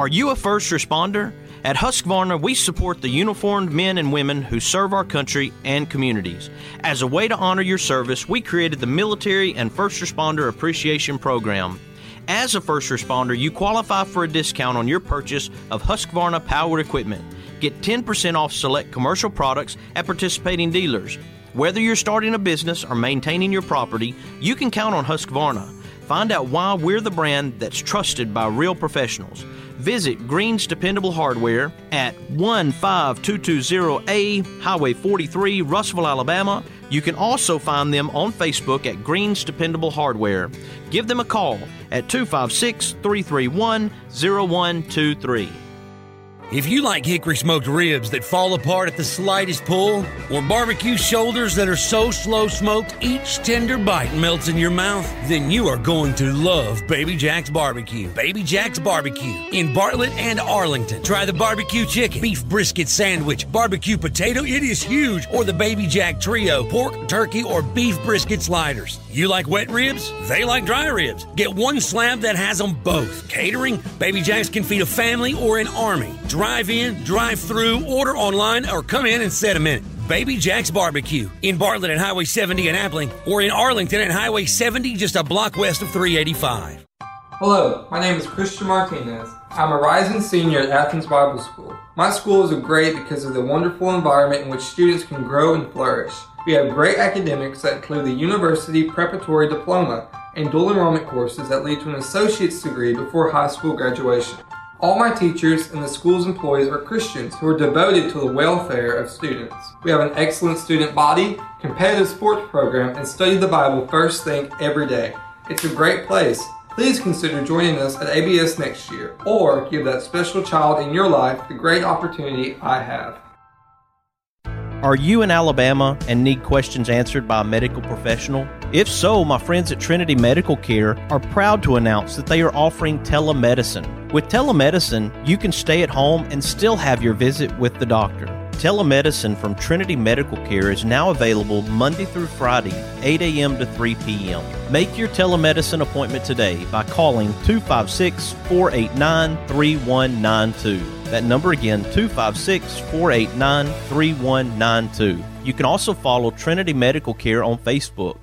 Are you a first responder? At Husqvarna, we support the uniformed men and women who serve our country and communities. As a way to honor your service, we created the Military and First Responder Appreciation Program. As a first responder, you qualify for a discount on your purchase of Husqvarna powered equipment. Get 10% off select commercial products at participating dealers. Whether you're starting a business or maintaining your property, you can count on Husqvarna. Find out why we're the brand that's trusted by real professionals. Visit Green's Dependable Hardware at 15220A Highway 43, Russellville, Alabama. You can also find them on Facebook at Green's Dependable Hardware. Give them a call at 256-331-0123. If you like hickory smoked ribs that fall apart at the slightest pull, or barbecue shoulders that are so slow smoked each tender bite melts in your mouth, then you are going to love Baby Jack's Barbecue. Baby Jack's Barbecue in Bartlett and Arlington. Try the barbecue chicken, beef brisket sandwich, barbecue potato, it is huge, or the Baby Jack Trio, pork, turkey, or beef brisket sliders. You like wet ribs? They like dry ribs. Get one slab that has them both. Catering? Baby Jack's can feed a family or an army. Drive in, drive through, order online, or come in and set a minute. Baby Jack's Barbecue in Bartlett at Highway 70 in Appling, or in Arlington at Highway 70 just a block west of 385. Hello, my name is Christian Martinez. I'm a rising senior at Athens Bible School. My school is great because of the wonderful environment in which students can grow and flourish. We have great academics that include the University Preparatory Diploma and dual enrollment courses that lead to an associate's degree before high school graduation. All my teachers and the school's employees are Christians who are devoted to the welfare of students. We have an excellent student body, competitive sports program, and study the Bible first thing every day. It's a great place. Please consider joining us at ABS next year, or give that special child in your life the great opportunity I have. Are you in Alabama and need questions answered by a medical professional? If so, my friends at Trinity Medical Care are proud to announce that they are offering telemedicine. With telemedicine, you can stay at home and still have your visit with the doctor. Telemedicine from Trinity Medical Care is now available Monday through Friday, 8 a.m. to 3 p.m. Make your telemedicine appointment today by calling 256-489-3192. That number again, 256-489-3192. You can also follow Trinity Medical Care on Facebook.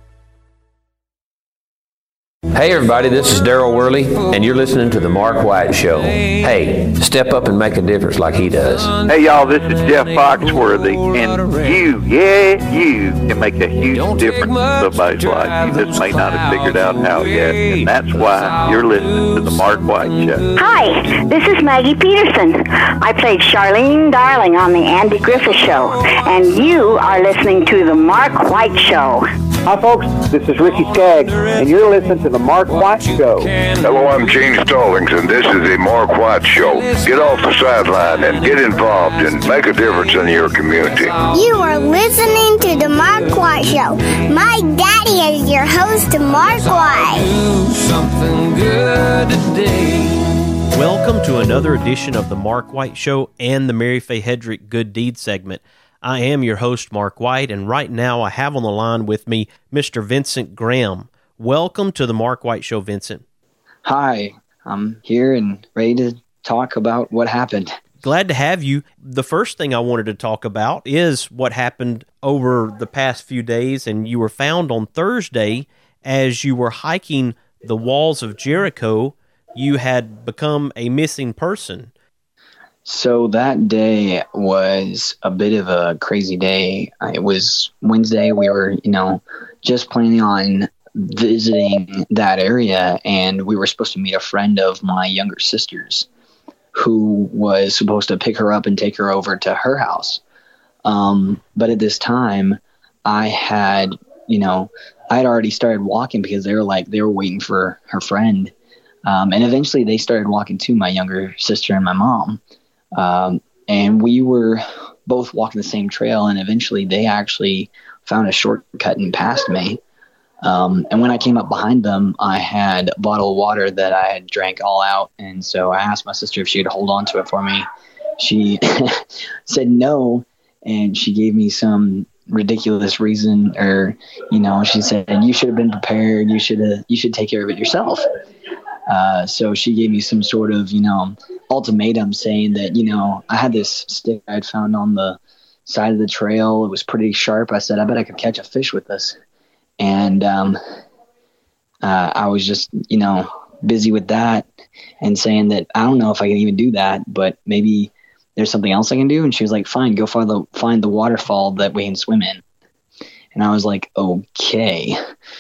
Hey everybody, this is Daryl Worley, and you're listening to The Mark White Show. Hey, step up and make a difference like he does. Hey y'all, this is Jeff Foxworthy, and you can make a huge difference in somebody's life. You just may not have figured out how yet, and that's why you're listening to The Mark White Show. Hi, this is Maggie Peterson. I played Charlene Darling on The Andy Griffith Show, and you are listening to The Mark White Show. Hi folks, this is Ricky Skaggs, and you're listening to The Mark White Show. Hello, I'm Gene Stallings, and this is The Mark White Show. Get off the sideline and get involved and make a difference in your community. You are listening to The Mark White Show. My daddy is your host, Mark White. Something good today. Welcome to another edition of The Mark White Show and the Mary Faye Hedrick Good Deed segment. I am your host, Mark White, and right now I have on the line with me Mr. Vincent Graham. Welcome to the Mark White Show, Vincent. Hi, I'm here and ready to talk about what happened. Glad to have you. The first thing I wanted to talk about is what happened over the past few days, and you were found on Thursday as you were hiking the walls of Jericho. You had become a missing person. So that day was a bit of a crazy day. It was Wednesday. We were, just planning on visiting that area, and we were supposed to meet a friend of my younger sister's who was supposed to pick her up and take her over to her house. But at this time, I had already started walking because they were waiting for her friend. And eventually they started walking to my younger sister and my mom. And we were both walking the same trail, and eventually they actually found a shortcut and passed me. And when I came up behind them, I had a bottle of water that I had drank all out. And so I asked my sister if she would hold on to it for me. She said no, and she gave me some ridiculous reason, or, she said, you should have been prepared. You should take care of it yourself. So she gave me some sort of, ultimatum saying that, I had this stick I'd found on the side of the trail. It was pretty sharp. I said, I bet I could catch a fish with this. And I was just, busy with that and saying that I don't know if I can even do that, but maybe there's something else I can do. And she was like, fine, go find the waterfall that we can swim in. And I was like, okay.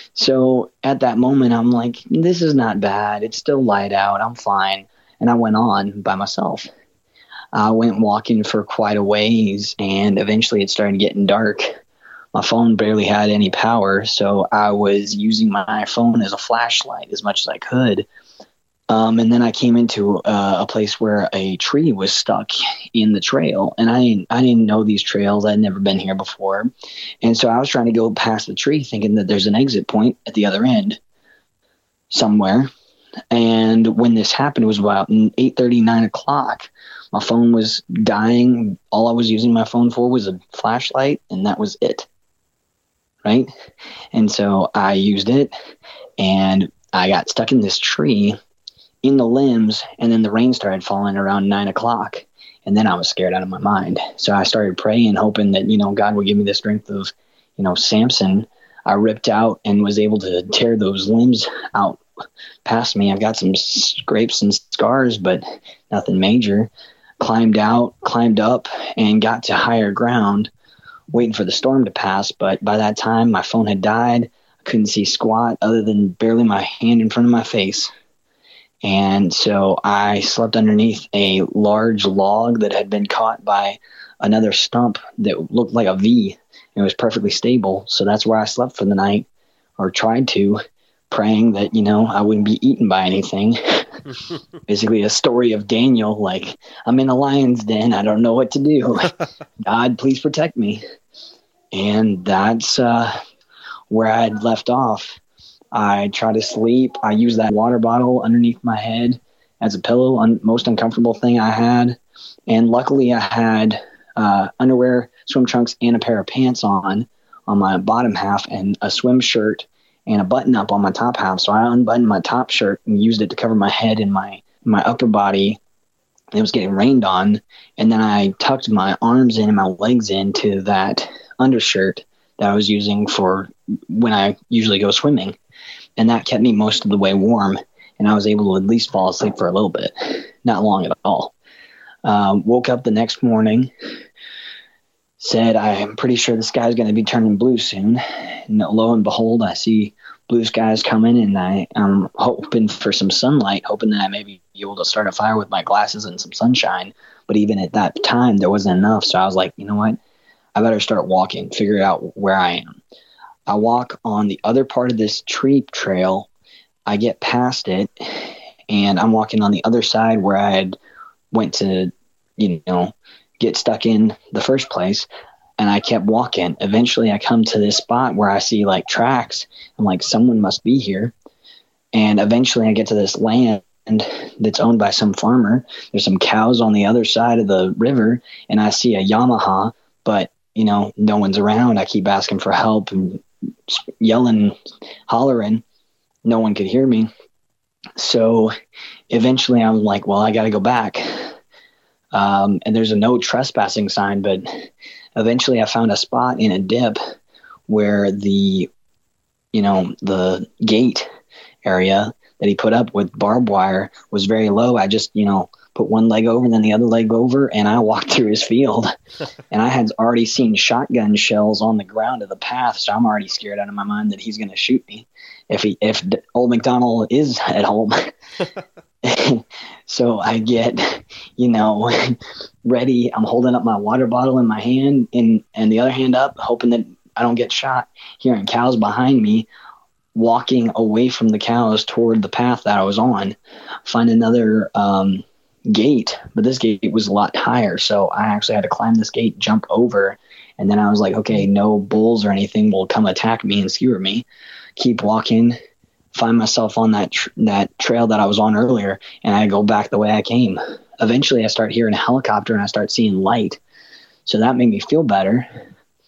So at that moment, I'm like, this is not bad. It's still light out. I'm fine. And I went on by myself. I went walking for quite a ways, and eventually it started getting dark. My phone barely had any power, so I was using my phone as a flashlight as much as I could. And then I came into a place where a tree was stuck in the trail, and I didn't know these trails. I'd never been here before. And so I was trying to go past the tree thinking that there's an exit point at the other end somewhere. And when this happened, it was about 8:30, 9 o'clock. My phone was dying. All I was using my phone for was a flashlight, and that was it. Right? And so I used it, and I got stuck in this tree in the limbs, and then the rain started falling around 9 o'clock, and then I was scared out of my mind. So I started praying, hoping that, God would give me the strength of, Samson. I ripped out and was able to tear those limbs out past me. I've got some scrapes and scars, but nothing major. Climbed up, and got to higher ground, waiting for the storm to pass. But by that time, my phone had died. I couldn't see squat other than barely my hand in front of my face. And so I slept underneath a large log that had been caught by another stump that looked like a V. It was perfectly stable. So that's where I slept for the night, or tried to, praying that, I wouldn't be eaten by anything. Basically a story of Daniel, like, I'm in a lion's den. I don't know what to do. God, please protect me. And that's where I had left off. I tried to sleep. I used that water bottle underneath my head as a pillow, most uncomfortable thing I had. And luckily I had underwear, swim trunks, and a pair of pants on my bottom half, and a swim shirt and a button up on my top half. So I unbuttoned my top shirt and used it to cover my head and my upper body. It was getting rained on. And then I tucked my arms in and my legs into that undershirt that I was using for when I usually go swimming. And that kept me most of the way warm. And I was able to at least fall asleep for a little bit. Not long at all. Woke up the next morning, said, I'm pretty sure the sky's going to be turning blue soon. And lo and behold, I see blue skies coming, and I'm hoping for some sunlight, hoping that I may be able to start a fire with my glasses and some sunshine. But even at that time, there wasn't enough. So I was like, you know what? I better start walking, figure out where I am. I walk on the other part of this tree trail. I get past it, and I'm walking on the other side where I had went to, get stuck in the first place. And I kept walking. Eventually I come to this spot where I see like tracks. I'm like, someone must be here. And eventually I get to this land that's owned by some farmer. There's some cows on the other side of the river, and I see a Yamaha, but no one's around. I keep asking for help and yelling, hollering. No one could hear me. So eventually I'm like, well, I got to go back. And there's a no trespassing sign, but eventually I found a spot in a dip where the gate area that he put up with barbed wire was very low. I just, put one leg over and then the other leg over, and I walked through his field. And I had already seen shotgun shells on the ground of the path, so I'm already scared out of my mind that he's going to shoot me if old McDonald is at home. So I get, ready. I'm holding up my water bottle in my hand and the other hand up, hoping that I don't get shot, hearing cows behind me, walking away from the cows toward the path that I was on. Find another gate, but this gate was a lot higher, so I actually had to climb this gate, jump over, and then I was like, okay, no bulls or anything will come attack me and skewer me. Keep walking, find myself on that trail that I was on earlier, and I go back the way I came. Eventually I start hearing a helicopter and I start seeing light, so that made me feel better.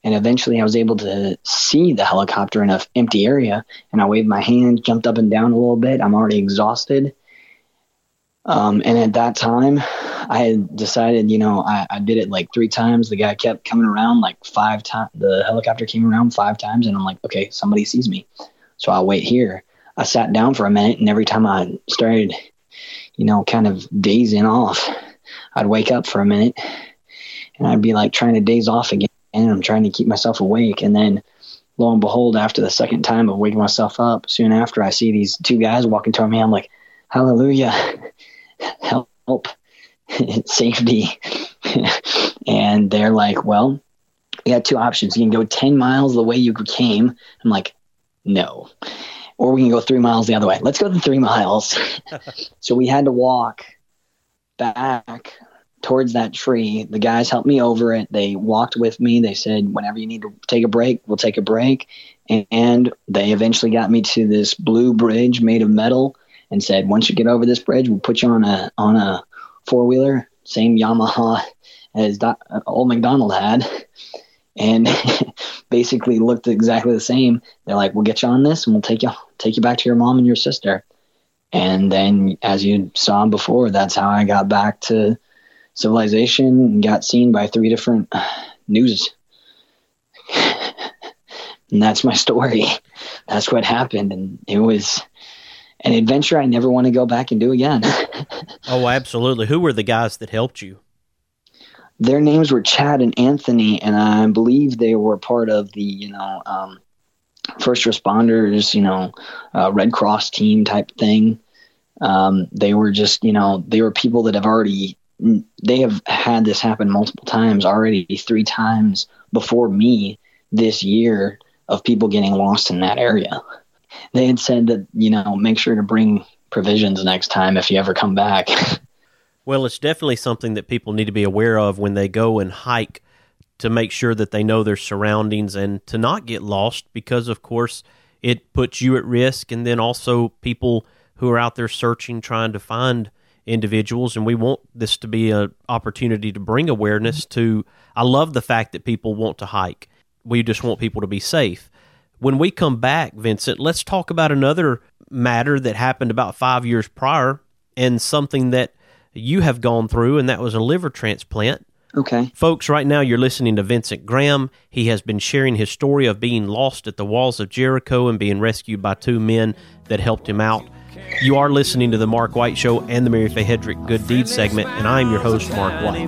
And eventually I was able to see the helicopter in an empty area, and I waved my hand, jumped up and down a little bit. I'm already exhausted. And at that time, I had decided, I did it like 3 times. The guy kept coming around like 5 times. The helicopter came around 5 times, and I'm like, okay, somebody sees me. So I'll wait here. I sat down for a minute, and every time I started, kind of dazing off, I'd wake up for a minute, and I'd be like trying to daze off again, and I'm trying to keep myself awake. And then lo and behold, after the second time of waking myself up, soon after I see these 2 guys walking toward me. I'm like, hallelujah, help, safety. And they're like, well, you got 2 options. You can go 10 miles the way you came. I'm like, no. Or we can go 3 miles the other way. Let's go the 3 miles. So we had to walk back towards that tree. The guys helped me over it. They walked with me. They said, whenever you need to take a break, we'll take a break. And they eventually got me to this blue bridge made of metal and said, once you get over this bridge, we'll put you on a 4-wheeler, same Yamaha as old McDonald had. And basically looked exactly the same. They're like, we'll get you on this and we'll take you back to your mom and your sister. And then, as you saw before, that's how I got back to civilization and got seen by 3 different news. And that's my story. That's what happened. And it was an adventure I never want to go back and do again. Oh, absolutely. Who were the guys that helped you? Their names were Chad and Anthony, and I believe they were part of the, first responders, Red Cross team type thing. They were just, they were people that they have had this happen multiple times already, 3 times before me this year, of people getting lost in that area. They had said that, make sure to bring provisions next time if you ever come back. Well, it's definitely something that people need to be aware of when they go and hike, to make sure that they know their surroundings and to not get lost, because, of course, it puts you at risk, and then also people who are out there searching, trying to find individuals, and we want this to be an opportunity to bring awareness to. I love the fact that people want to hike. We just want people to be safe. When we come back, Vincent, let's talk about another matter that happened about 5 years prior, and something that you have gone through, and that was a liver transplant. Okay. Folks, right now you're listening to Vincent Graham. He has been sharing his story of being lost at the walls of Jericho and being rescued by 2 men that helped him out. You are listening to The Mark White Show and the Mary Faye Hedrick Good Deeds segment, and I'm your host, Mark White.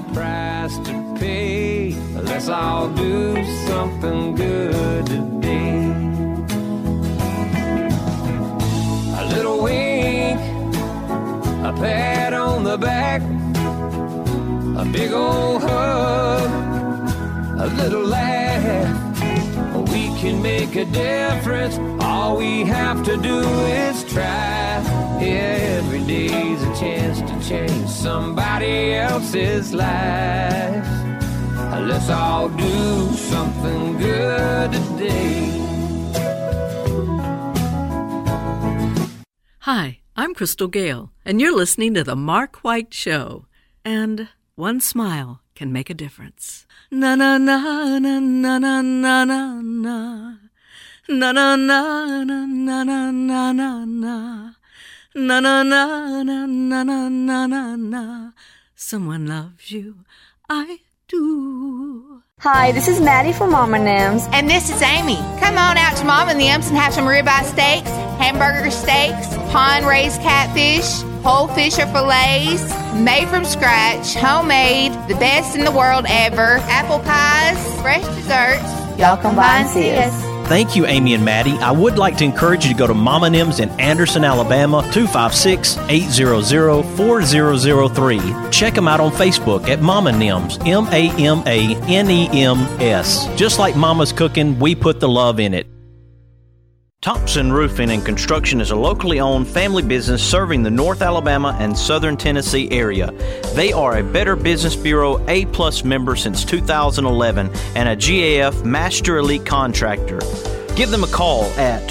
Let's all do something good today. A little wink, a pat on the back, a big old hug, a little laugh. We can make a difference. All we have to do is try. Yeah, every day's a chance to change somebody else's life. Let's all do something good today. Hi, I'm Crystal Gale, and you're listening to The Mark White Show. And one smile can make a difference. Na na na na na na na na na. Na na na na na na na na na. Na na na na na na na na na. Someone loves you. I do. Hi, this is Maddie from Mama Nims. And this is Amy. Come on out to Mama Nims and have some ribeye steaks, hamburger steaks, pond-raised catfish, whole fish or fillets, made from scratch, homemade, the best in the world ever, apple pies, fresh desserts. Y'all come by and see us. Thank you, Amy and Maddie. I would like to encourage you to go to Mama Nims in Anderson, Alabama, 256-800-4003. Check them out on Facebook at Mama Nims, MAMANEMS. Just like Mama's cooking, we put the love in it. Thompson Roofing and Construction is a locally owned family business serving the North Alabama and Southern Tennessee area. They are a Better Business Bureau A+ member since 2011 and a GAF Master Elite Contractor. Give them a call at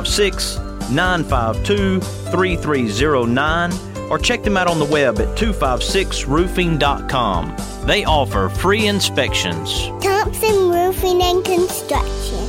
256-952-3309 or check them out on the web at 256roofing.com. They offer free inspections. Thompson Roofing Roofing and Construction.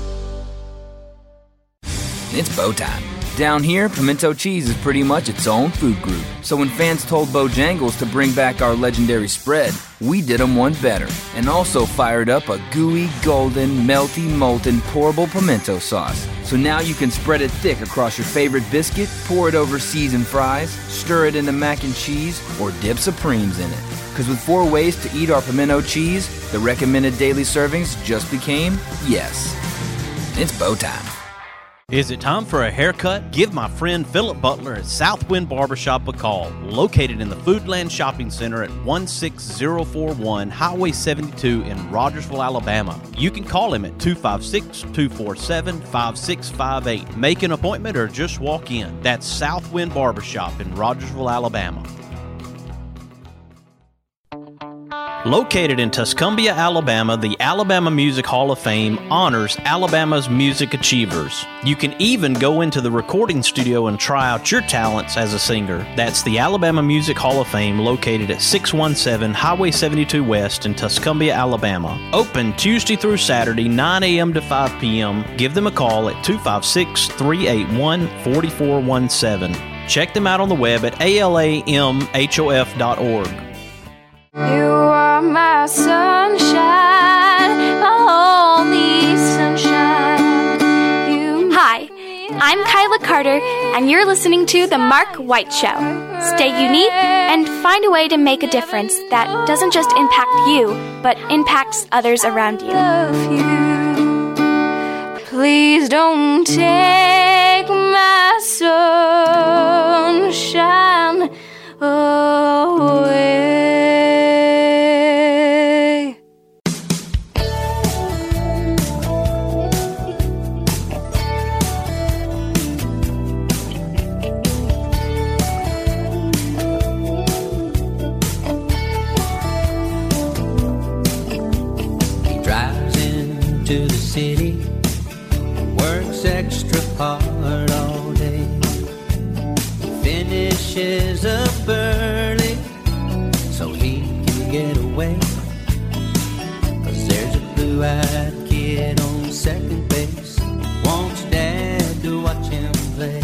It's Bo time. Down here, pimento cheese is pretty much its own food group. So when fans told Bojangles to bring back our legendary spread, we did them one better and also fired up a gooey, golden, melty, molten, pourable pimento sauce. So now you can spread it thick across your favorite biscuit, pour it over seasoned fries, stir it into mac and cheese, or dip Supremes in it. Because with 4 ways to eat our pimento cheese, the recommended daily servings just became yes. It's Bo time. Is it time for a haircut? Give my friend Philip Butler at Southwind Barbershop a call. Located in the Foodland Shopping Center at 16041 Highway 72 in Rogersville, Alabama. You can call him at 256-247-5658. Make an appointment or just walk in. That's Southwind Barbershop in Rogersville, Alabama. Located in Tuscumbia, Alabama, the Alabama Music Hall of Fame honors Alabama's music achievers. You can even go into the recording studio and try out your talents as a singer. That's the Alabama Music Hall of Fame, located at 617 Highway 72 West in Tuscumbia, Alabama. Open Tuesday through Saturday, 9 a.m. to 5 p.m. Give them a call at 256-381-4417. Check them out on the web at alamhof.org. You are my sunshine, my only sunshine. Hi, I'm Kyla Carter, and you're listening to The Mark White Show. Stay unique and find a way to make a difference that doesn't just impact you, but impacts others around you. Please don't take my sunshine away. To the city, works extra hard all day, finishes up early so he can get away, 'cause there's a blue-eyed kid on second base, wants dad to watch him play.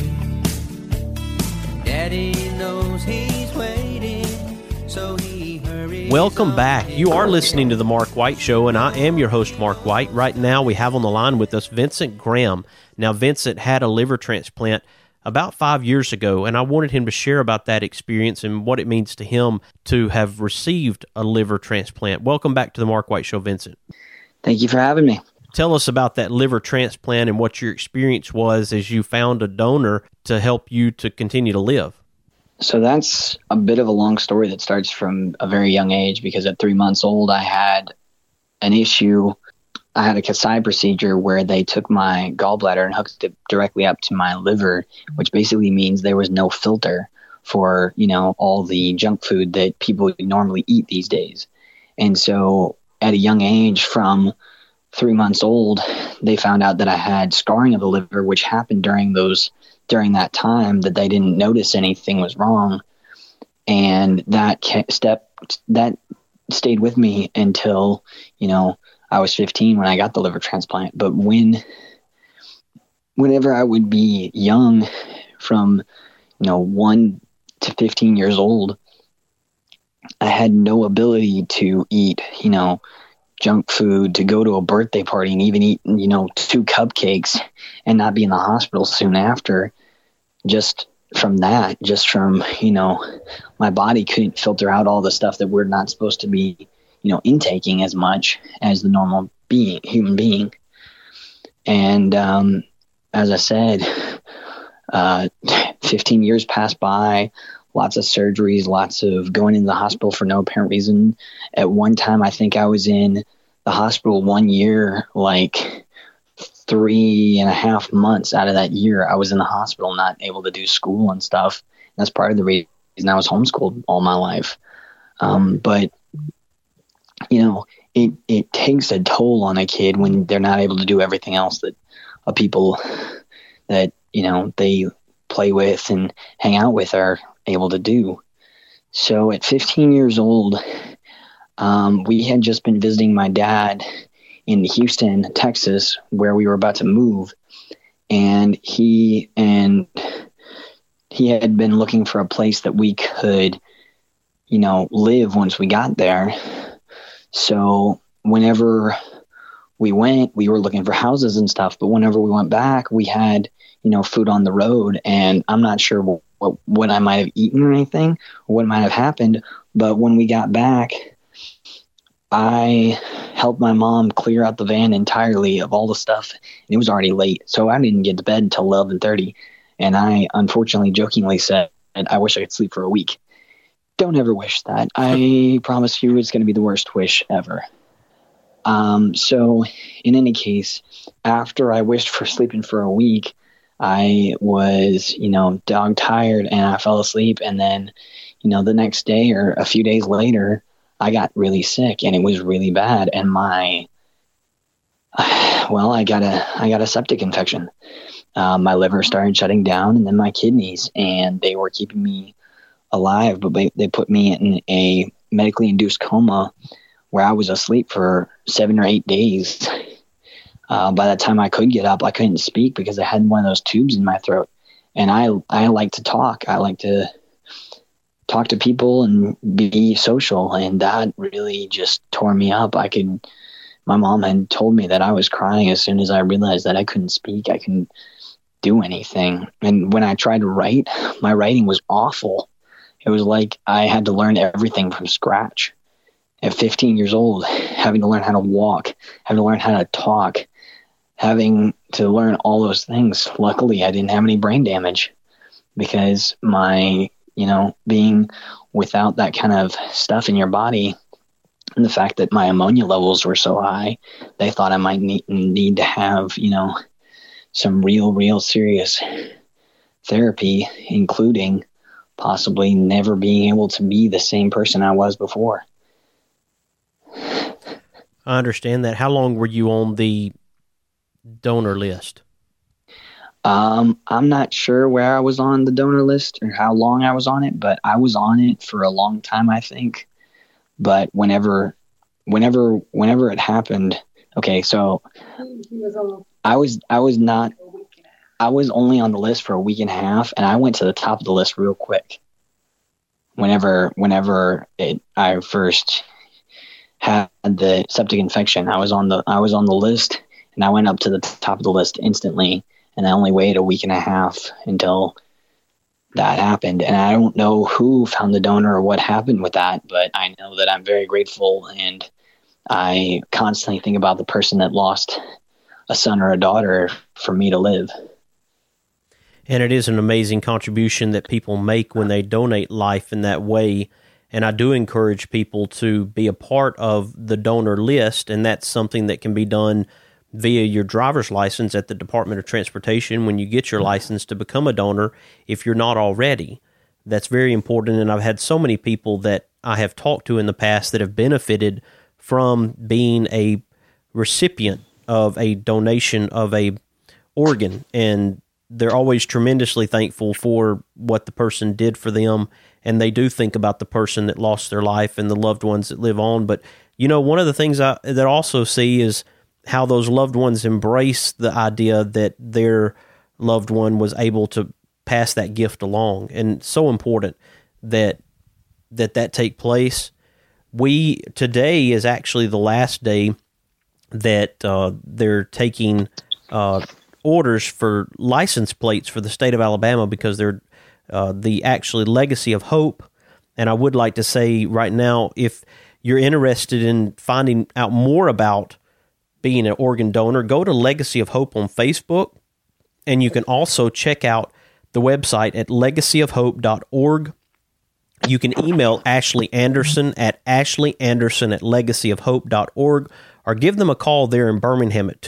Daddy knows he's waiting, so he hurries. Welcome back. You are listening to The Mark White Show, and I am your host, Mark White. Right now, we have on the line with us Vincent Graham. Now, Vincent had a liver transplant about 5 years ago, and I wanted him to share about that experience and what it means to him to have received a liver transplant. Welcome back to The Mark White Show, Vincent. Thank you for having me. Tell us about that liver transplant and what your experience was as you found a donor to help you to continue to live. So that's a bit of a long story that starts from a very young age, because at 3 months old, I had an issue. I had a Kasai procedure where they took my gallbladder and hooked it directly up to my liver, which basically means there was no filter for, all the junk food that people normally eat these days. And so at a young age, from 3 months old, they found out that I had scarring of the liver, which happened during that time, that they didn't notice anything was wrong. And that stayed with me until, I was 15 when I got the liver transplant. But whenever I would be young, from, 1 to 15 years old, I had no ability to eat, junk food, to go to a birthday party and even eat, 2 cupcakes and not be in the hospital soon after. Just from, my body couldn't filter out all the stuff that we're not supposed to be, intaking as much as the normal human being. And as I said, 15 years passed by, lots of surgeries, lots of going into the hospital for no apparent reason. At one time, I think I was in the hospital 1 year, like 3.5 months out of that year, I was in the hospital, not able to do school and stuff. That's part of the reason I was homeschooled all my life. But, it takes a toll on a kid when they're not able to do everything else that people that, they play with and hang out with are able to do. So at 15 years old, we had just been visiting my dad in Houston, Texas, where we were about to move. And he had been looking for a place that we could, live once we got there. So whenever we went, we were looking for houses and stuff. But whenever we went back, we had, food on the road. And I'm not sure what I might have eaten or anything, or what might have happened. But when we got back, I helped my mom clear out the van entirely of all the stuff. And it was already late. So I didn't get to bed until 11:30. And I unfortunately jokingly said, I wish I could sleep for a week. Don't ever wish that. I promise you it's going to be the worst wish ever. So in any case, after I wished for sleeping for a week, I was, dog tired and I fell asleep. And then, the next day or a few days later, I got really sick and it was really bad. And I got a septic infection. My liver started shutting down and then my kidneys, and they were keeping me alive, but they put me in a medically induced coma where I was asleep for 7 or 8 days. By the time I could get up, I couldn't speak because I had one of those tubes in my throat. And I like to talk. I like to talk to people and be social. And that really just tore me up. My mom had told me that I was crying as soon as I realized that I couldn't speak. I couldn't do anything. And when I tried to write, my writing was awful. It was like I had to learn everything from scratch. At 15 years old, having to learn how to walk, having to learn how to talk, having to learn all those things. Luckily, I didn't have any brain damage because my, being without that kind of stuff in your body and the fact that my ammonia levels were so high, they thought I might need to have, some real serious therapy, including possibly never being able to be the same person I was before. I understand that. How long were you on the donor list? I'm not sure where I was on the donor list or how long I was on it, but I was on it for a long time, I think. But whenever it happened, okay, so I was only on the list for a week and a half, and I went to the top of the list real quick. Whenever I first had the septic infection, I was on the list, and I went up to the top of the list instantly. And I only waited a week and a half until that happened. And I don't know who found the donor or what happened with that, but I know that I'm very grateful, and I constantly think about the person that lost a son or a daughter for me to live. And it is an amazing contribution that people make when they donate life in that way. And I do encourage people to be a part of the donor list, and that's something that can be done via your driver's license at the Department of Transportation when you get your license to become a donor if you're not already. That's very important, and I've had so many people that I have talked to in the past that have benefited from being a recipient of a donation of a organ, and they're always tremendously thankful for what the person did for them, and they do think about the person that lost their life and the loved ones that live on. But, one of the things that I also see is how those loved ones embrace the idea that their loved one was able to pass that gift along. And it's so important that take place. Today is actually the last day that they're taking orders for license plates for the state of Alabama, because they're the actually Legacy of Hope. And I would like to say right now, if you're interested in finding out more about being an organ donor, go to Legacy of Hope on Facebook, and you can also check out the website at legacyofhope.org. You can email Ashley Anderson at ashleyandерson@legacyofhope.org, or give them a call there in Birmingham at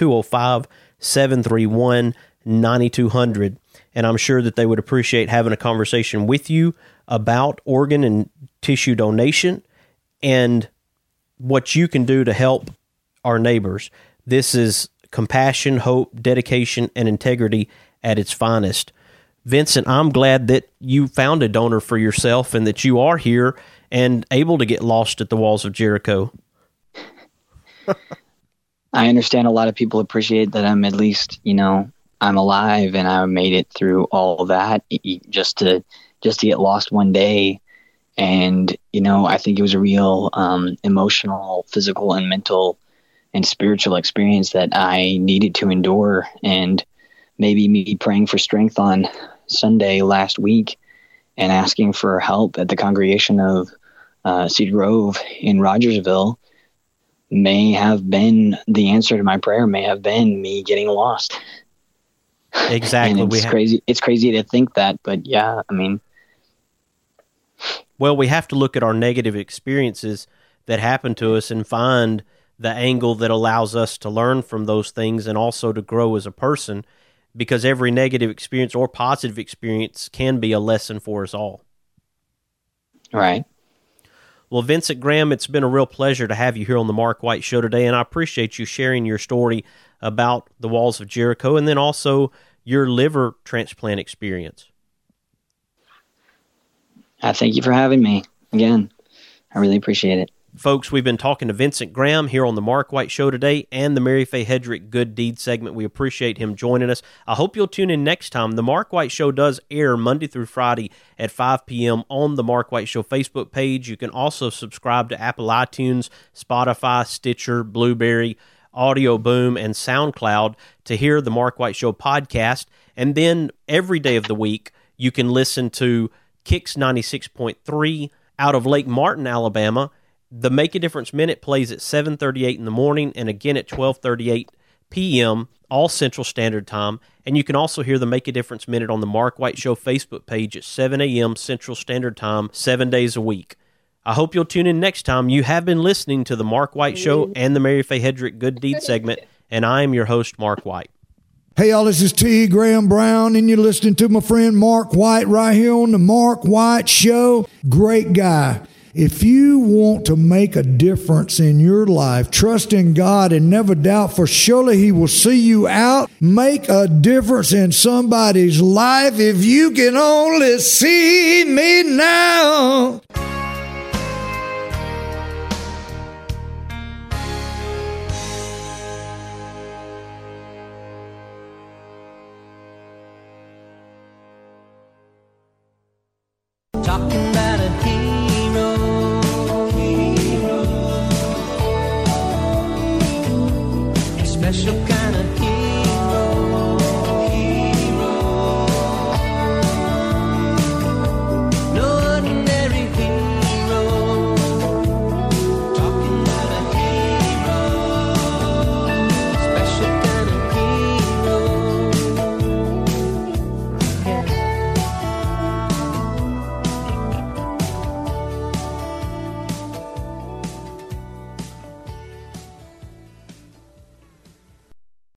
205-731-9200. And I'm sure that they would appreciate having a conversation with you about organ and tissue donation and what you can do to help our neighbors. This is compassion, hope, dedication, and integrity at its finest. Vincent, I'm glad that you found a donor for yourself and that you are here and able to get lost at the walls of Jericho. I understand a lot of people appreciate that I'm at least, I'm alive and I made it through all that just to get lost one day. And, I think it was a real emotional, physical, and mental and spiritual experience that I needed to endure. And maybe me praying for strength on Sunday last week and asking for help at the congregation of Cedar Grove in Rogersville may have been the answer to my prayer, may have been me getting lost. Exactly. And it's crazy. It's crazy to think that, but yeah, well, we have to look at our negative experiences that happen to us and find the angle that allows us to learn from those things and also to grow as a person, because every negative experience or positive experience can be a lesson for us all. Right. Well, Vincent Graham, it's been a real pleasure to have you here on the Mark White Show today, and I appreciate you sharing your story about the Walls of Jericho and then also your liver transplant experience. Thank you for having me again. I really appreciate it. Folks, we've been talking to Vincent Graham here on the Mark White Show today and the Mary Faye Hedrick Good Deed segment. We appreciate him joining us. I hope you'll tune in next time. The Mark White Show does air Monday through Friday at 5 p.m. on the Mark White Show Facebook page. You can also subscribe to Apple iTunes, Spotify, Stitcher, Blueberry, Audio Boom, and SoundCloud to hear the Mark White Show podcast. And then every day of the week, you can listen to Kicks 96.3 out of Lake Martin, Alabama. The Make a Difference Minute plays at 7:38 in the morning and again at 12:38 p.m., all Central Standard Time. And you can also hear the Make a Difference Minute on the Mark White Show Facebook page at 7 a.m. Central Standard Time, 7 days a week. I hope you'll tune in next time. You have been listening to the Mark White Show and the Mary Faye Hedrick Good Deed segment, and I am your host, Mark White. Hey, y'all, this is T. Graham Brown, and you're listening to my friend Mark White right here on the Mark White Show. Great guy. If you want to make a difference in your life, trust in God and never doubt, for surely He will see you out. Make a difference in somebody's life if you can only see me now. Talking about a